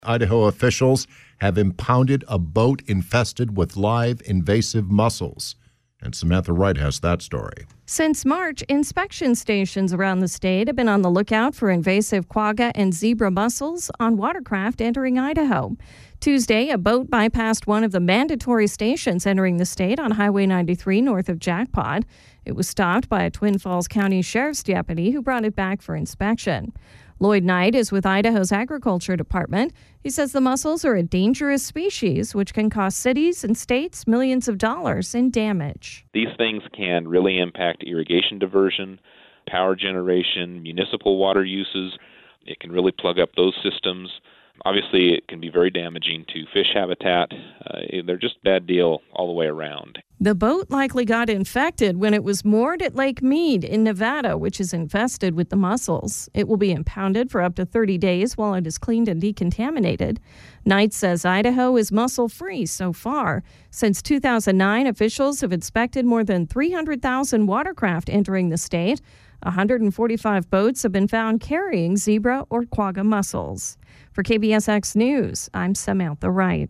Idaho officials have impounded a boat infested with live invasive mussels. And Samantha Wright has that story. Since March, inspection stations around the state have been on the lookout for invasive quagga and zebra mussels on watercraft entering Idaho. Tuesday, a boat bypassed one of the mandatory stations entering the state on Highway 93 north of Jackpot. It was stopped by a Twin Falls County Sheriff's deputy who brought it back for inspection. Lloyd Knight is with Idaho's Agriculture Department. He says the mussels are a dangerous species which can cost cities and states millions of dollars in damage. These things can really impact irrigation diversion, power generation, municipal water uses. It can really plug up those systems. Obviously, it can be very damaging to fish habitat. They're just a bad deal all the way around. The boat likely got infected when it was moored at Lake Mead in Nevada, which is infested with the mussels. It will be impounded for up to 30 days while it is cleaned and decontaminated. Knight says Idaho is mussel-free so far. Since 2009, officials have inspected more than 300,000 watercraft entering the state. 145 boats have been found carrying zebra or quagga mussels. For KBSX News, I'm Samantha Wright.